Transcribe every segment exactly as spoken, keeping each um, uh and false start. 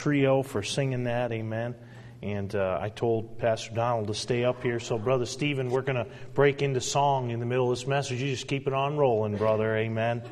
trio for singing that, amen. And uh, I told Pastor Donald to stay up here. So, Brother Stephen, we're going to break into song in the middle of this message. You just keep it on rolling, brother, amen.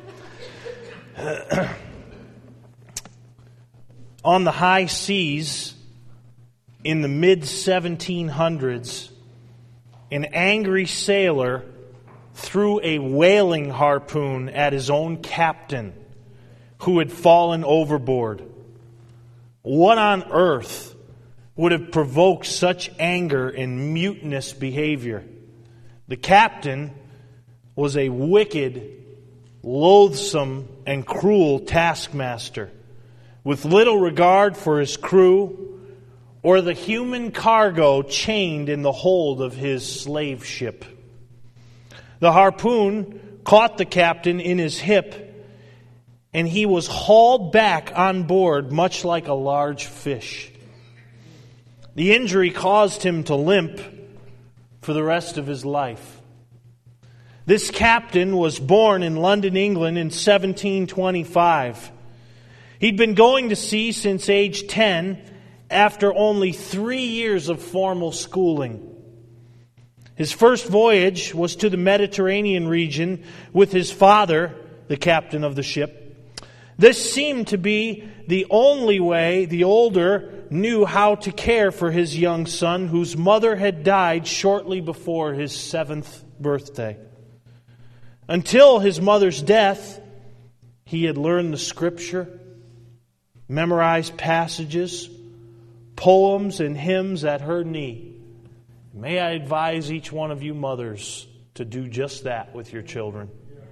On the high seas in the mid seventeen hundreds, an angry sailor threw a whaling harpoon at his own captain, who had fallen overboard. What on earth would have provoked such anger and mutinous behavior? The captain was a wicked, loathsome, and cruel taskmaster, with little regard for his crew or the human cargo chained in the hold of his slave ship. The harpoon caught the captain in his hip, and he was hauled back on board much like a large fish. The injury caused him to limp for the rest of his life. This captain was born in London, England in seventeen twenty-five. He'd been going to sea since age ten after only three years of formal schooling. His first voyage was to the Mediterranean region with his father, the captain of the ship. This seemed to be the only way the older knew how to care for his young son, whose mother had died shortly before his seventh birthday. Until his mother's death, he had learned the Scripture, memorized passages, poems, and hymns at her knee. May I advise each one of you mothers to do just that with your children.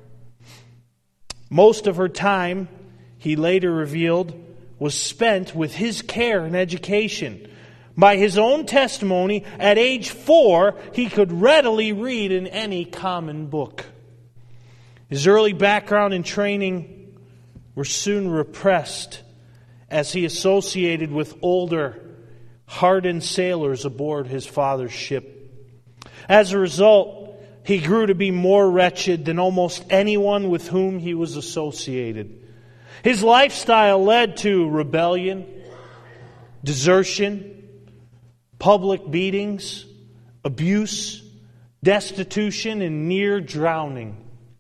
Most of her time, he later revealed, was spent with his care and education. By his own testimony, at age four, he could readily read in any common book. His early background and training were soon repressed as he associated with older, hardened sailors aboard his father's ship. As a result, he grew to be more wretched than almost anyone with whom he was associated. His lifestyle led to rebellion, desertion, public beatings, abuse, destitution, and near drowning.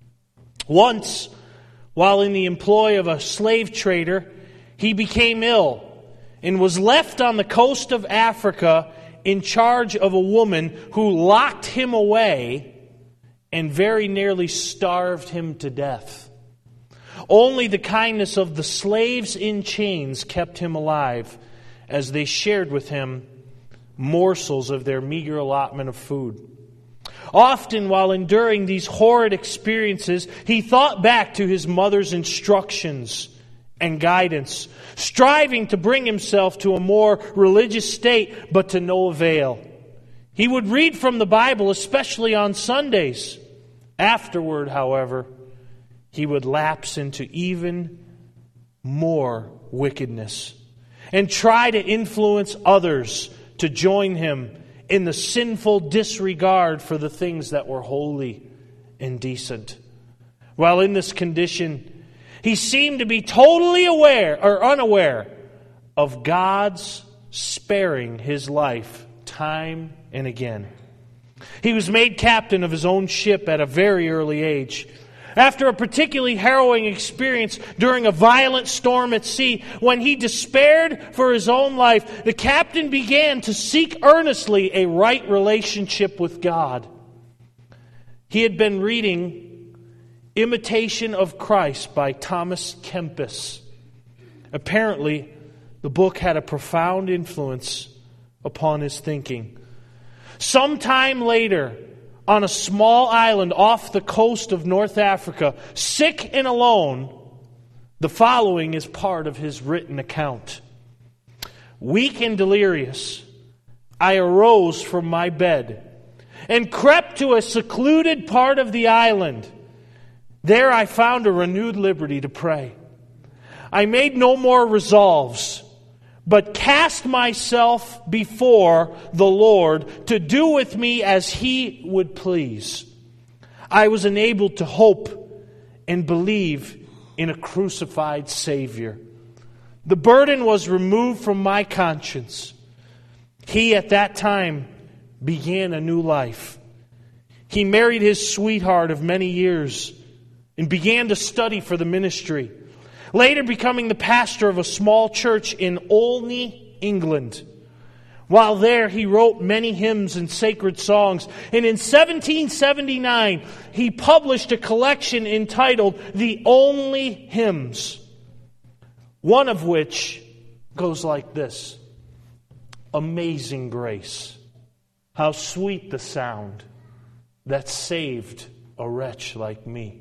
Once, while in the employ of a slave trader, he became ill and was left on the coast of Africa in charge of a woman who locked him away and very nearly starved him to death. Only the kindness of the slaves in chains kept him alive as they shared with him morsels of their meager allotment of food. Often while enduring these horrid experiences, he thought back to his mother's instructions and guidance, striving to bring himself to a more religious state, but to no avail. He would read from the Bible, especially on Sundays. Afterward, however, he would lapse into even more wickedness and try to influence others to join him in the sinful disregard for the things that were holy and decent. While in this condition, he seemed to be totally aware or unaware of God's sparing his life time and again. He was made captain of his own ship at a very early age. After a particularly harrowing experience during a violent storm at sea, when he despaired for his own life, the captain began to seek earnestly a right relationship with God. He had been reading Imitation of Christ by Thomas Kempis. Apparently, the book had a profound influence upon his thinking. Sometime later, on a small island off the coast of North Africa, sick and alone, the following is part of his written account. Weak and delirious, I arose from my bed and crept to a secluded part of the island. There I found a renewed liberty to pray. I made no more resolves, but cast myself before the Lord to do with me as He would please. I was enabled to hope and believe in a crucified Savior. The burden was removed from my conscience. He at that time began a new life. He married his sweetheart of many years and began to study for the ministry, later becoming the pastor of a small church in Olney, England. While there, he wrote many hymns and sacred songs. And in seventeen seventy-nine, he published a collection entitled The Only Hymns, one of which goes like this. Amazing grace, how sweet the sound that saved a wretch like me.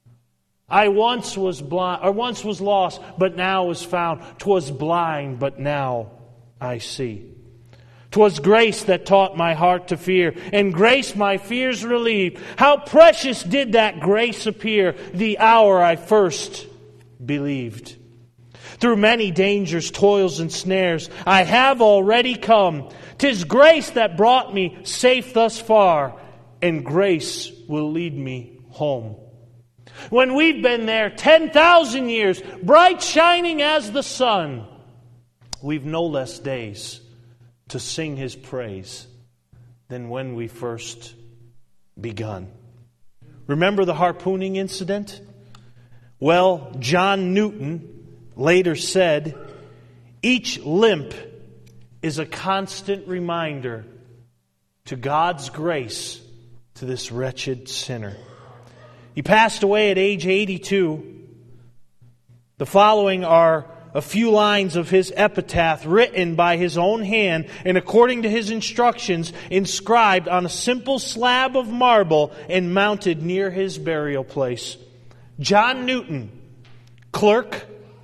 I once was blind, or once was lost, but now was found. 'Twas blind, but now I see. 'Twas grace that taught my heart to fear, and grace my fears relieved. How precious did that grace appear the hour I first believed. Through many dangers, toils, and snares, I have already come. 'Tis grace that brought me safe thus far, and grace will lead me home. When we've been there ten thousand years, bright shining as the sun, we've no less days to sing His praise than when we first begun. Remember the harpooning incident? Well, John Newton later said, each limp is a constant reminder to God's grace to this wretched sinner. He passed away at age eighty-two. The following are a few lines of his epitaph written by his own hand and according to his instructions inscribed on a simple slab of marble and mounted near his burial place. John Newton, clerk,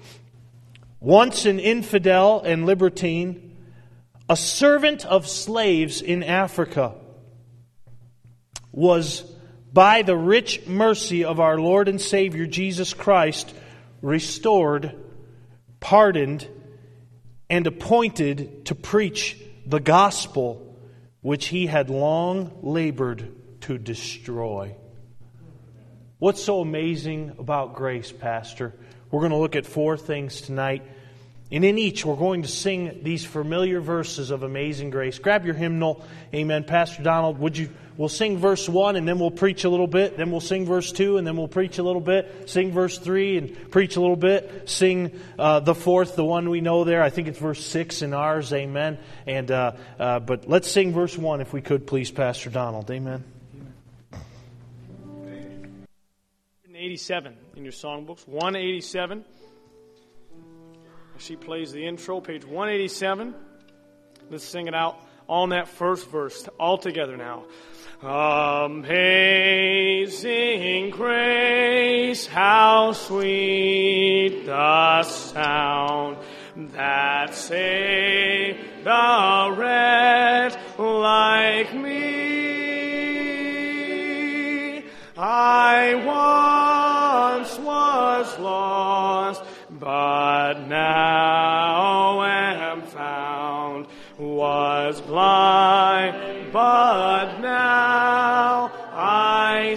once an infidel and libertine, a servant of slaves in Africa, was by the rich mercy of our Lord and Savior Jesus Christ restored, pardoned, and appointed to preach the gospel which he had long labored to destroy. What's so amazing about grace, Pastor? We're going to look at four things tonight. And in each, we're going to sing these familiar verses of Amazing Grace. Grab your hymnal. Amen. Pastor Donald, would you... We'll sing verse one and then we'll preach a little bit. Then we'll sing verse two and then we'll preach a little bit. Sing verse three and preach a little bit. Sing uh, the fourth, the one we know there. I think it's verse six in ours. Amen. And uh, uh, but let's sing verse one if we could, please, Pastor Donald. Amen. one eighty-seven in your songbooks. one eighty-seven. She plays the intro, page one eighty-seven. Let's sing it out on that first verse all together now. Amazing grace, how sweet the sound that saved a wretch like me. I once was lost, but now am found. Was blind, but now I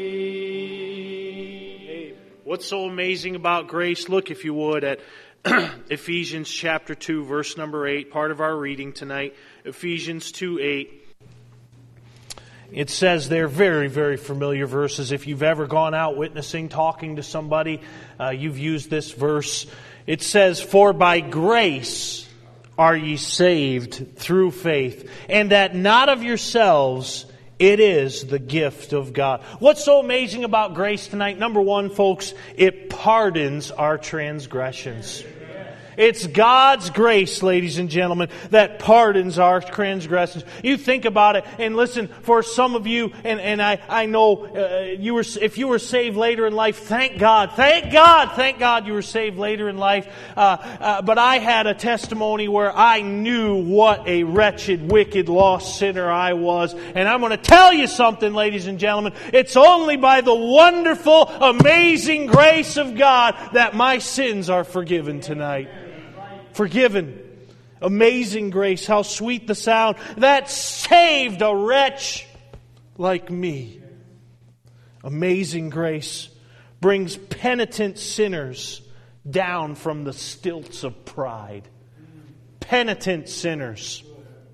see. What's so amazing about grace? Look, if you would, at Ephesians chapter two, verse number eight, part of our reading tonight. Ephesians two eight. It says they're very, very familiar verses. If you've ever gone out witnessing, talking to somebody, uh, you've used this verse. It says, "For by grace are ye saved through faith, and that not of yourselves, it is the gift of God." What's so amazing about grace tonight? Number one, folks, it pardons our transgressions. It's God's grace, ladies and gentlemen, that pardons our transgressions. You think about it, and listen, for some of you, and, and I, I know uh, you were, if you were saved later in life, thank God, thank God, thank God you were saved later in life. Uh, uh, but I had a testimony where I knew what a wretched, wicked, lost sinner I was. And I'm going to tell you something, ladies and gentlemen. It's only by the wonderful, amazing grace of God that my sins are forgiven tonight. Forgiven. Amazing grace. How sweet the sound that saved a wretch like me. Amazing grace brings penitent sinners down from the stilts of pride. Penitent sinners.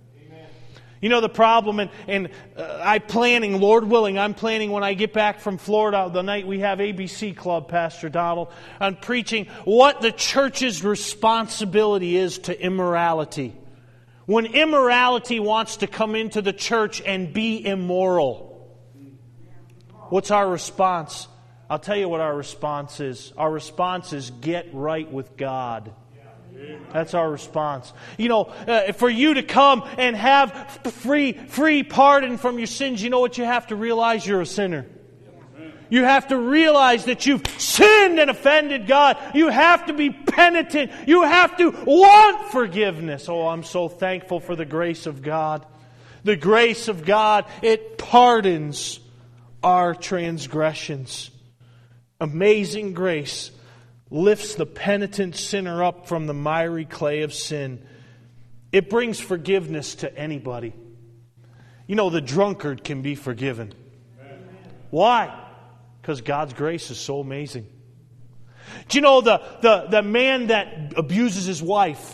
You know the problem, and, and uh, I'm planning, Lord willing, I'm planning when I get back from Florida, the night we have A B C Club, Pastor Donald, on preaching what the church's responsibility is to immorality. When immorality wants to come into the church and be immoral, what's our response? I'll tell you what our response is. Our response is get right with God. That's our response. You know, uh, for you to come and have free free pardon from your sins, you know what you have to realize? You're a sinner. You have to realize that you've sinned and offended God. You have to be penitent. You have to want forgiveness. Oh, I'm so thankful for the grace of God. The grace of God, it pardons our transgressions. Amazing grace lifts the penitent sinner up from the miry clay of sin. It brings forgiveness to anybody. You know, the drunkard can be forgiven. Why? Because God's grace is so amazing. Do you know the, the, the man that abuses his wife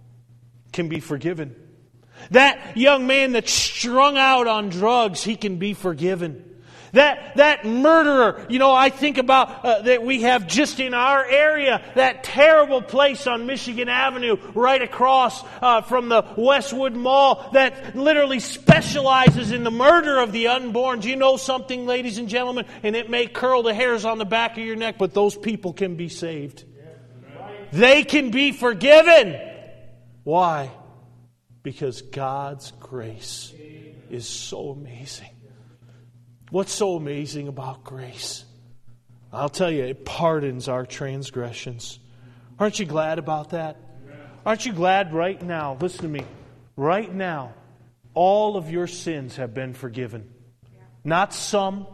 can be forgiven? That young man that's strung out on drugs, he can be forgiven. That that murderer, you know, I think about uh, that we have just in our area, that terrible place on Michigan Avenue right across uh, from the Westwood Mall that literally specializes in the murder of the unborn. Do you know something, ladies and gentlemen? And it may curl the hairs on the back of your neck, but those people can be saved. They can be forgiven. Why? Because God's grace is so amazing. What's so amazing about grace? I'll tell you, it pardons our transgressions. Aren't you glad about that? Aren't you glad right now? Listen to me. Right now, all of your sins have been forgiven. Not some.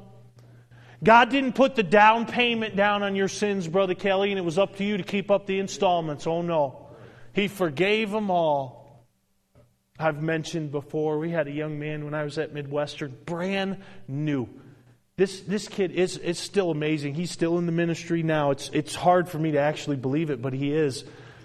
God didn't put the down payment down on your sins, Brother Kelly, and it was up to you to keep up the installments. Oh no. He forgave them all. I've mentioned before, we had a young man when I was at Midwestern, brand new. This this kid is, is still amazing. He's still in the ministry now. It's it's hard for me to actually believe it, but he is.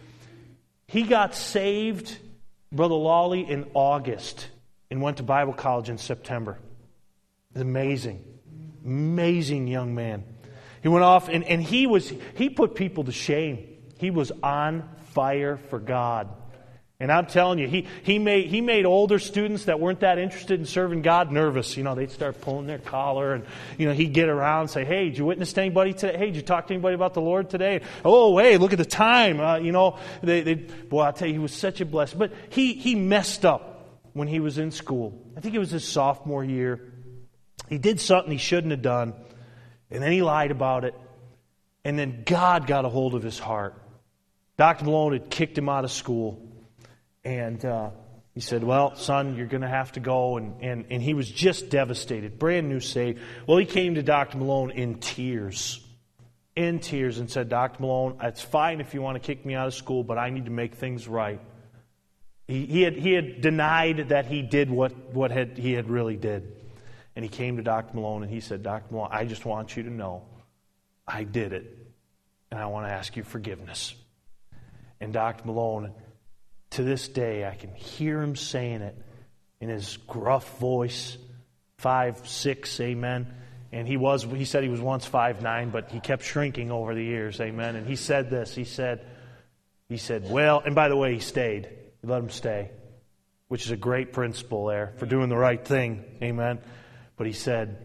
He got saved, Brother Lawley, in August and went to Bible college in September. It's amazing. Amazing young man. He went off and, and he was he put people to shame. He was on fire for God. And I'm telling you, he he made he made older students that weren't that interested in serving God nervous. You know, they'd start pulling their collar, and you know he'd get around and say, "Hey, did you witness to anybody today? Hey, did you talk to anybody about the Lord today? Oh, hey, look at the time." Uh, you know, they they boy, I'll tell you, he was such a blessing. But he he messed up when he was in school. I think it was his sophomore year. He did something he shouldn't have done, and then he lied about it. And then God got a hold of his heart. Doctor Malone had kicked him out of school. And uh, he said, well, son, you're going to have to go. And, and, and he was just devastated. Brand new saved. Well, he came to Doctor Malone in tears. In tears and said, Doctor Malone, it's fine if you want to kick me out of school, but I need to make things right. He, he, had, he had denied that he did what, what had, he had really did. And he came to Doctor Malone and he said, Doctor Malone, I just want you to know I did it. And I want to ask you forgiveness. And Doctor Malone, to this day, I can hear him saying it in his gruff voice, five, six, amen. And he was, he said he was once five nine, but he kept shrinking over the years, amen. And he said this, he said, he said, well, and by the way, he stayed. He let him stay, which is a great principle there for doing the right thing, amen. But he said,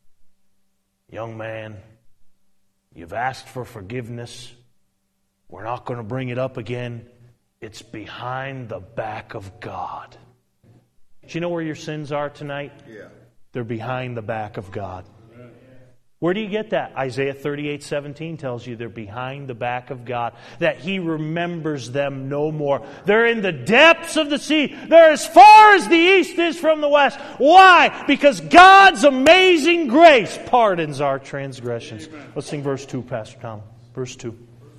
young man, you've asked for forgiveness. We're not going to bring it up again. It's behind the back of God. Do you know where your sins are tonight? Yeah. They're behind the back of God. Where do you get that? Isaiah thirty-eight seventeen tells you they're behind the back of God, that He remembers them no more. They're in the depths of the sea. They're as far as the east is from the west. Why? Because God's amazing grace pardons our transgressions. Amen. Let's sing verse two, Pastor Tom. Verse two.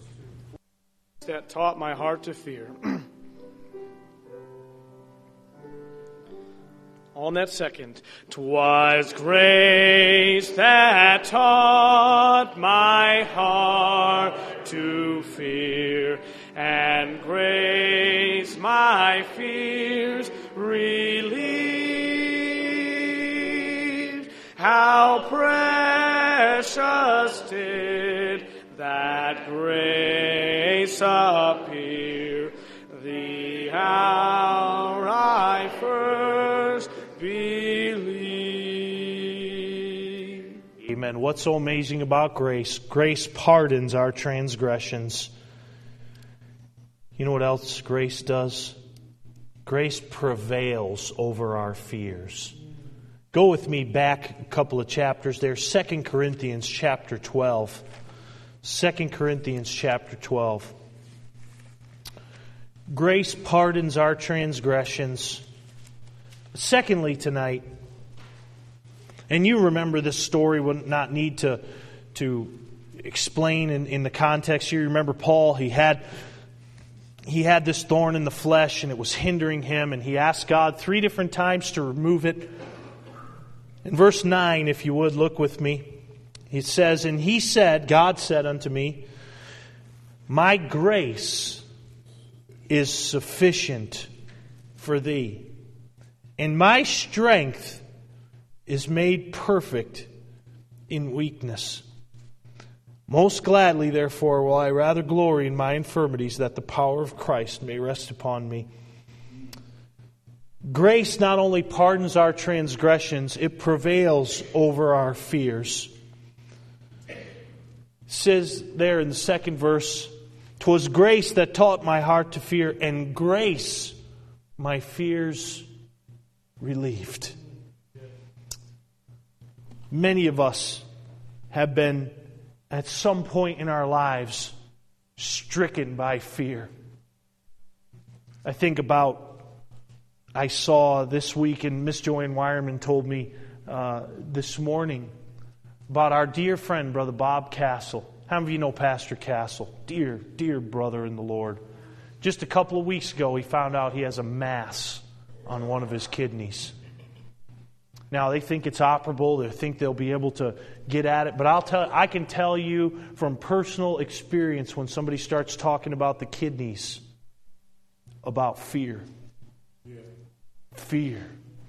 That taught my heart to fear. On that second, 'twas grace that taught my heart to fear, and grace my fears relieved. How precious did that grace appear, the hour I first believed. Amen. What's so amazing about grace? Grace pardons our transgressions. You know what else grace does? Grace prevails over our fears. Go with me back a couple of chapters there. Second Corinthians chapter twelve. Second Corinthians chapter twelve. Grace pardons our transgressions. Secondly, tonight, and you remember this story, would not need to, to explain in, in the context. You remember Paul, he had, he had this thorn in the flesh and it was hindering him, and he asked God three different times to remove it. In verse nine, if you would, look with me. It says, and he said, God said unto me, my grace is sufficient for thee, and my strength is made perfect in weakness. Most gladly, therefore, will I rather glory in my infirmities, that the power of Christ may rest upon me. Grace not only pardons our transgressions, it prevails over our fears. It says there in the second verse, "'Twas grace that taught my heart to fear, and grace my fears relieved." Many of us have been, at some point in our lives, stricken by fear. I think about, I saw this week, and Miss Joanne Wireman told me uh, this morning about our dear friend, Brother Bob Castle. How many of you know Pastor Castle? Dear, dear brother in the Lord. Just a couple of weeks ago, he found out he has a mass on one of his kidneys. Now, they think it's operable. They think they'll be able to get at it. But I'll tell, I can tell you from personal experience, when somebody starts talking about the kidneys, about fear. Yeah. Fear.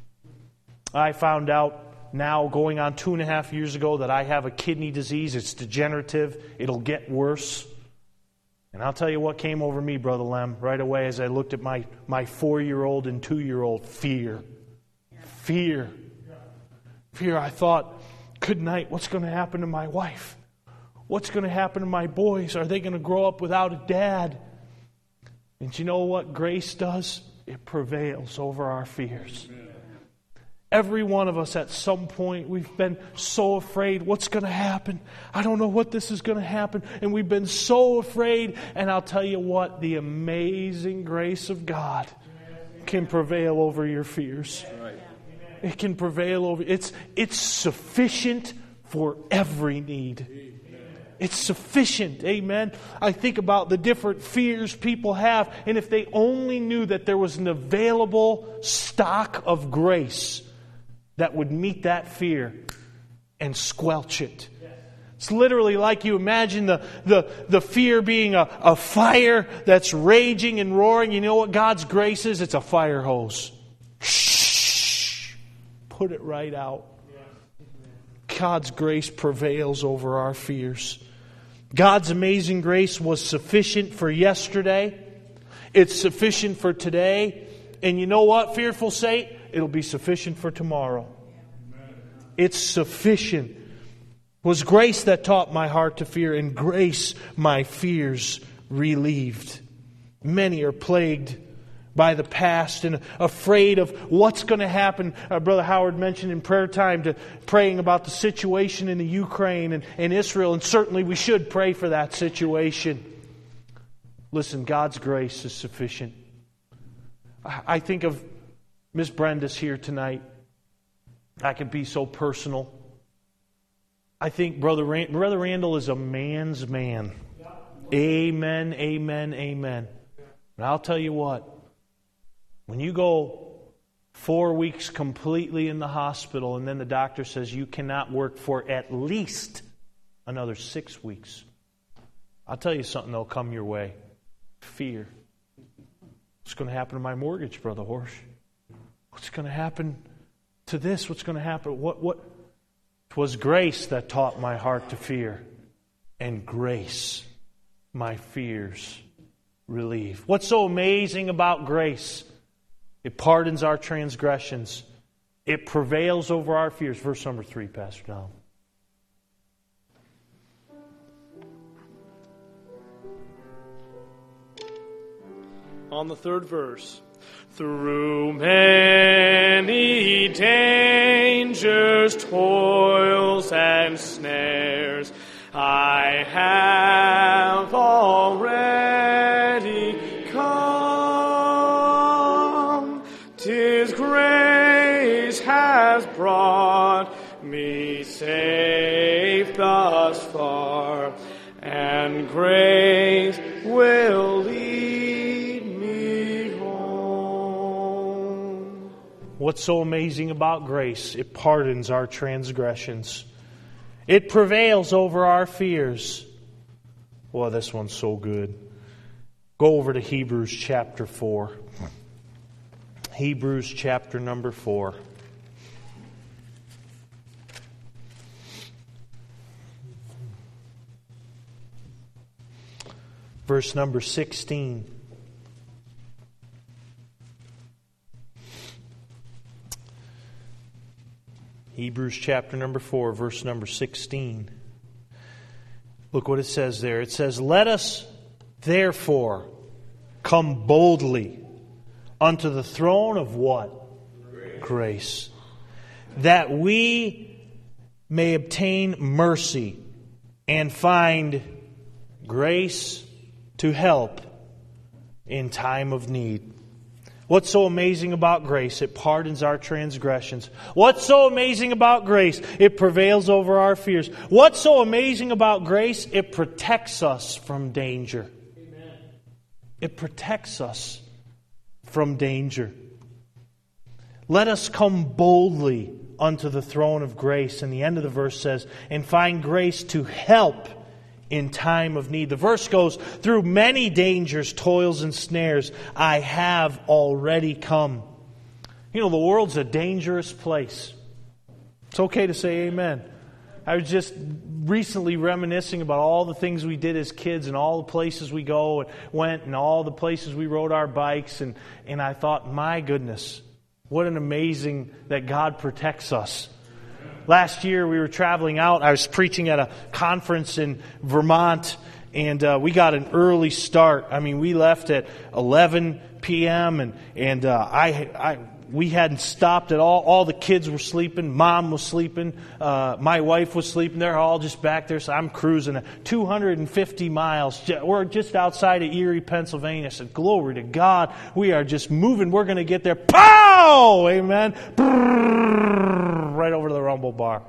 I found out now, going on two and a half years ago, that I have a kidney disease. It's degenerative. It'll get worse. And I'll tell you what came over me, Brother Lem, right away as I looked at my, my four-year-old and two-year-old. Fear. Fear. Fear. I thought, good night, what's going to happen to my wife? What's going to happen to my boys? Are they going to grow up without a dad? And you know what grace does? It prevails over our fears. Amen. Every one of us at some point, we've been so afraid, what's going to happen? I don't know what this is going to happen. And we've been so afraid. And I'll tell you what, the amazing grace of God can prevail over your fears. Right. It can prevail over. It's, it's sufficient for every need. It's sufficient. Amen. I think about the different fears people have, and if they only knew that there was an available stock of grace that would meet that fear and squelch it. It's literally like you imagine the, the, the fear being a, a fire that's raging and roaring. You know what God's grace is? It's a fire hose. Shh. Put it right out. God's grace prevails over our fears. God's amazing grace was sufficient for yesterday. It's sufficient for today. And you know what, fearful saint? It'll be sufficient for tomorrow. It's sufficient. It was grace that taught my heart to fear, and grace my fears relieved. Many are plagued by the past and afraid of what's going to happen. Uh, Brother Howard mentioned in prayer time to praying about the situation in the Ukraine and, and Israel, and certainly we should pray for that situation. Listen, God's grace is sufficient. I, I think of Miss Brenda's here tonight. I can be so personal. I think Brother Rand- Brother Randall is a man's man. Amen, amen, amen. And I'll tell you what, when you go four weeks completely in the hospital and then the doctor says you cannot work for at least another six weeks, I'll tell you something that'll come your way. Fear. What's going to happen to my mortgage, Brother Horsch? What's going to happen to this? What's going to happen? What? What? 'Twas grace that taught my heart to fear, and grace my fears relieve. What's so amazing about grace? It pardons our transgressions. It prevails over our fears. Verse number three, Pastor Don. On the third verse. Through many dangers, toils, and snares, I have already come. 'Tis grace has brought me safe thus far, and grace will lead me home. What's so amazing about grace? It pardons our transgressions. It prevails over our fears. Well, this one's so good. Go over to Hebrews chapter four. Hebrews chapter number four. Verse number sixteen. Hebrews chapter number four, verse number sixteen. Look what it says there. It says, "Let us therefore come boldly unto the throne of" what? Grace. Grace. That we may obtain mercy and find grace to help in time of need. What's so amazing about grace? It pardons our transgressions. What's so amazing about grace? It prevails over our fears. What's so amazing about grace? It protects us from danger. Amen. It protects us from danger. Let us come boldly unto the throne of grace. And the end of the verse says, and find grace to help in time of need. The verse goes, through many dangers, toils, and snares, I have already come. You know, the world's a dangerous place. It's okay to say amen. I was just recently reminiscing about all the things we did as kids and all the places we go and went and all the places we rode our bikes. And, and I thought, my goodness, what an amazing that God protects us. Last year we were traveling out. I was preaching at a conference in Vermont, and uh, we got an early start. I mean, we left at eleven p.m. and and uh, I I we hadn't stopped at all. All the kids were sleeping. Mom was sleeping. Uh, my wife was sleeping. They're all just back there. So I'm cruising at two hundred fifty miles. We're just outside of Erie, Pennsylvania. I said, glory to God. We are just moving. We're going to get there. Pow! Amen. Right over to the rumble bar.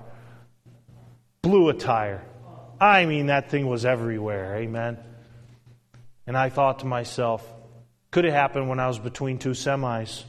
Blew a tire. I mean, that thing was everywhere. Amen. And I thought to myself, could have happened when I was between two semis.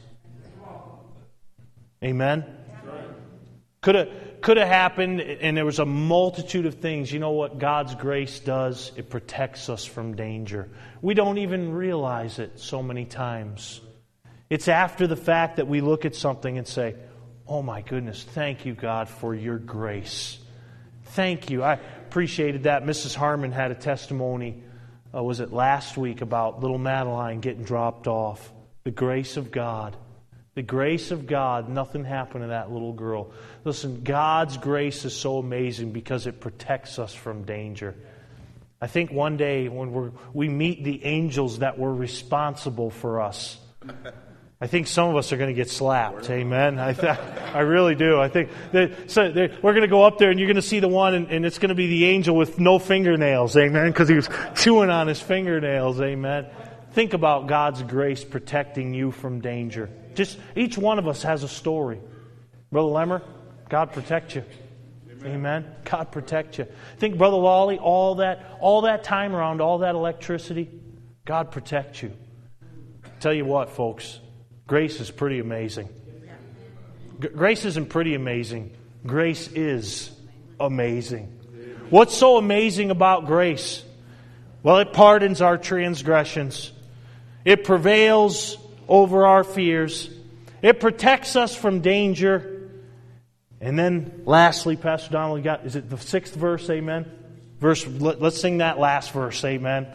Amen. Could have could have happened, and there was a multitude of things. You know what God's grace does? It protects us from danger. We don't even realize it so many times. It's after the fact that we look at something and say, oh my goodness, thank you, God, for your grace. Thank you. I appreciated that. Missus Harmon had a testimony, uh, was it last week, about little Madeline getting dropped off. The grace of God. The grace of God, nothing happened to that little girl. Listen, God's grace is so amazing because it protects us from danger. I think one day when we're, we meet the angels that were responsible for us, I think some of us are going to get slapped. Amen. I th- I really do. I think that, so we're going to go up there and you're going to see the one, and, and it's going to be the angel with no fingernails. Amen. Because he was chewing on his fingernails. Amen. Think about God's grace protecting you from danger. Just each one of us has a story. Brother Lemmer, God protect you. Amen. Amen. God protect you. Think, Brother Lawley, all that, all that time around, all that electricity, God protect you. Tell you what, folks, grace is pretty amazing. G- grace isn't pretty amazing. Grace is amazing. What's so amazing about grace? Well, it pardons our transgressions. It prevails over our fears. It protects us from danger. And then, lastly, Pastor Donald, got, is it the sixth verse, amen? Verse. Let, let's sing that last verse, amen.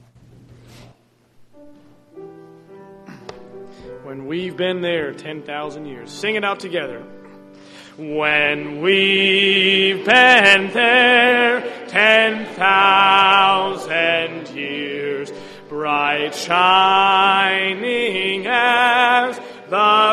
When we've been there ten thousand years. Sing it out together. When we've been there ten thousand years, bright shining as the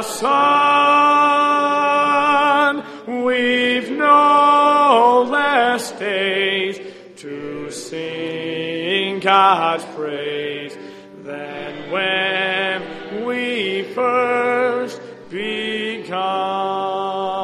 sun, we've no less days to sing God's praise than when we first begun.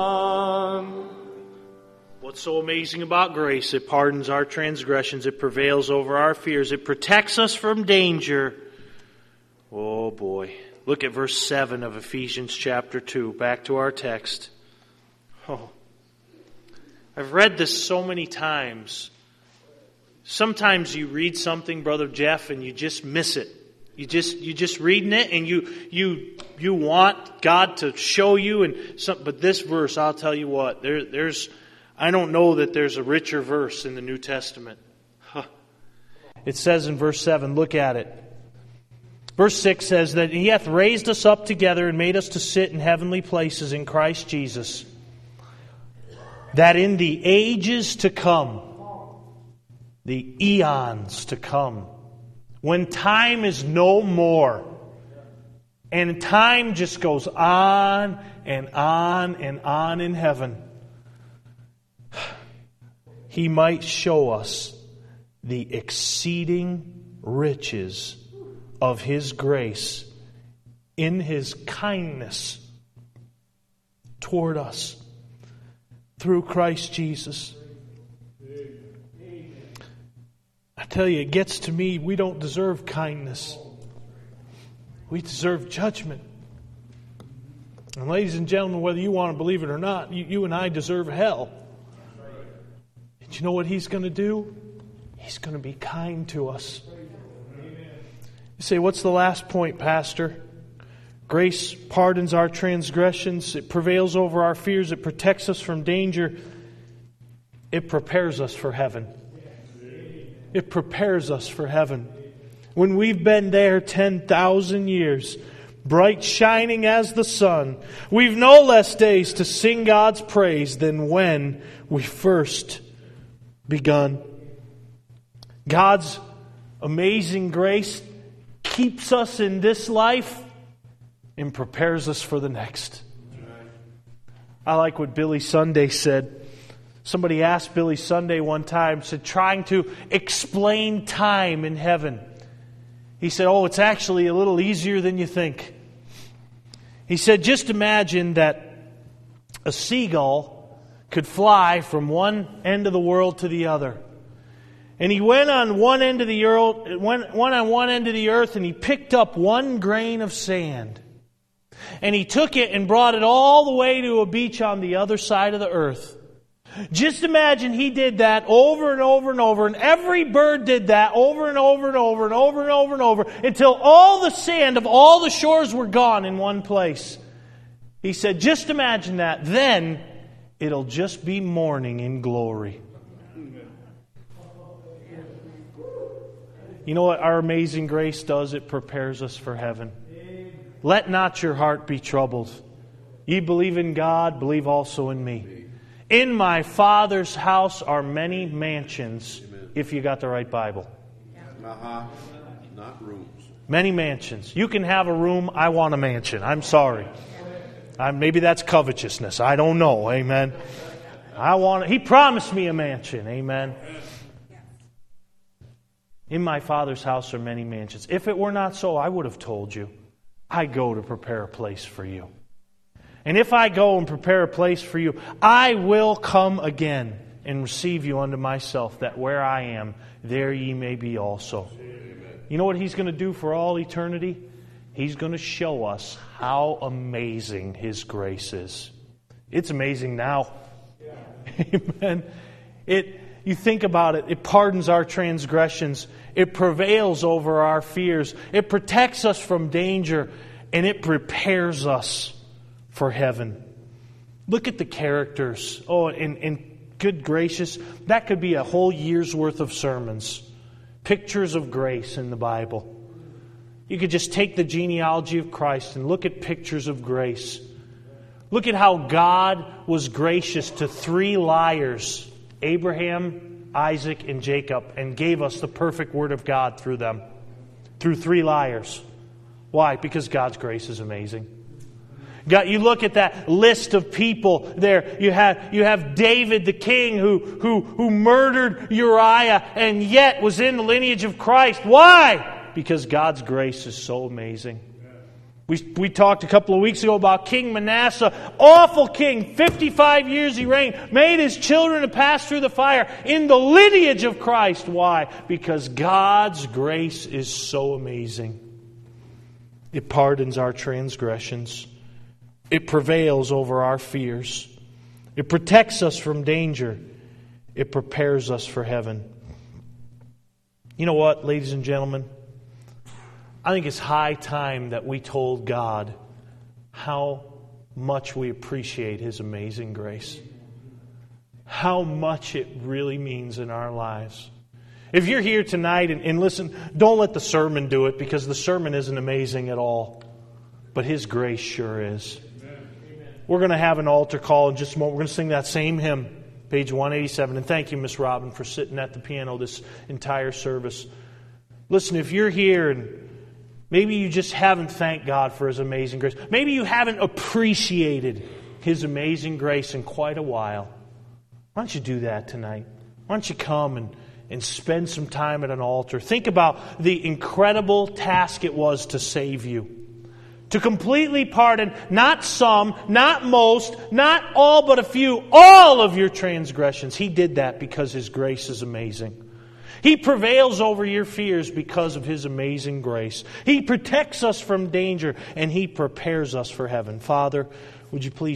What's so amazing about grace? It pardons our transgressions. It prevails over our fears. It protects us from danger. Oh boy. Look at verse seven of Ephesians chapter two. Back to our text. Oh. I've read this so many times. Sometimes you read something, Brother Jeff, and you just miss it. You just you just reading it, and you you you want God to show you. And some, but this verse, I'll tell you what, there there's I don't know that there's a richer verse in the New Testament. Huh. It says in verse seven, look at it. Verse six says that He hath raised us up together and made us to sit in heavenly places in Christ Jesus, that in the ages to come, the eons to come, when time is no more, and time just goes on and on and on in heaven, He might show us the exceeding riches of His grace in His kindness toward us through Christ Jesus. I tell you, it gets to me, we don't deserve kindness. We deserve judgment. And ladies and gentlemen, whether you want to believe it or not, you, you and I deserve hell. And you know what He's going to do? He's going to be kind to us. You say, what's the last point, Pastor? Grace pardons our transgressions. It prevails over our fears. It protects us from danger. It prepares us for heaven. It prepares us for heaven. When we've been there ten thousand years, bright shining as the sun, we've no less days to sing God's praise than when we first begun. God's amazing grace keeps us in this life and prepares us for the next. I like what Billy Sunday said. Somebody asked Billy Sunday one time, said, trying to explain time in heaven. He said, oh, it's actually a little easier than you think. He said, just imagine that a seagull could fly from one end of the world to the other. And he went on one end of the earth, went, went on one end of the earth, and he picked up one grain of sand. And he took it and brought it all the way to a beach on the other side of the earth. Just imagine he did that over and over and over, and every bird did that over and over and over and over and over and over until all the sand of all the shores were gone in one place. He said, just imagine that. Then it'll just be morning in glory. You know what our amazing grace does? It prepares us for heaven. Let not your heart be troubled. Ye believe in God, believe also in me. In my Father's house are many mansions, Amen. If you got the right Bible. Uh-huh. Not rooms. Many mansions. You can have a room. I want a mansion. I'm sorry. I, maybe that's covetousness. I don't know. Amen. I want. He promised me a mansion. Amen. In my Father's house are many mansions. If it were not so, I would have told you. I go to prepare a place for you. And if I go and prepare a place for you, I will come again and receive you unto myself, that where I am, there ye may be also. Amen. You know what He's going to do for all eternity? He's going to show us how amazing His grace is. It's amazing now. Yeah. Amen. It You think about it, it pardons our transgressions. It prevails over our fears. It protects us from danger. And it prepares us for heaven. Look at the characters. Oh, and, and good gracious, that could be a whole year's worth of sermons. Pictures of grace in the Bible. You could just take the genealogy of Christ and look at pictures of grace. Look at how God was gracious to three liars, Abraham, Isaac, and Jacob, and gave us the perfect Word of God through them. Through three liars. Why? Because God's grace is amazing. God, you look at that list of people there. You have you have David the king who, who, who murdered Uriah and yet was in the lineage of Christ. Why? Because God's grace is so amazing. We, we talked a couple of weeks ago about King Manasseh. Awful king. fifty-five years he reigned. Made his children to pass through the fire in the lineage of Christ. Why? Because God's grace is so amazing. It pardons our transgressions. It prevails over our fears. It protects us from danger. It prepares us for heaven. You know what, ladies and gentlemen? I think it's high time that we told God how much we appreciate His amazing grace. How much it really means in our lives. If you're here tonight, and, and listen, don't let the sermon do it, because the sermon isn't amazing at all. But His grace sure is. Amen. We're going to have an altar call in just a moment. We're going to sing that same hymn, page one eighty-seven. And thank you, Miss Robin, for sitting at the piano this entire service. Listen, if you're here and maybe you just haven't thanked God for His amazing grace, maybe you haven't appreciated His amazing grace in quite a while, why don't you do that tonight? Why don't you come and And spend some time at an altar. Think about the incredible task it was to save you. To completely pardon not some, not most, not all but a few, all of your transgressions. He did that because His grace is amazing. He prevails over your fears because of His amazing grace. He protects us from danger and He prepares us for heaven. Father, would you please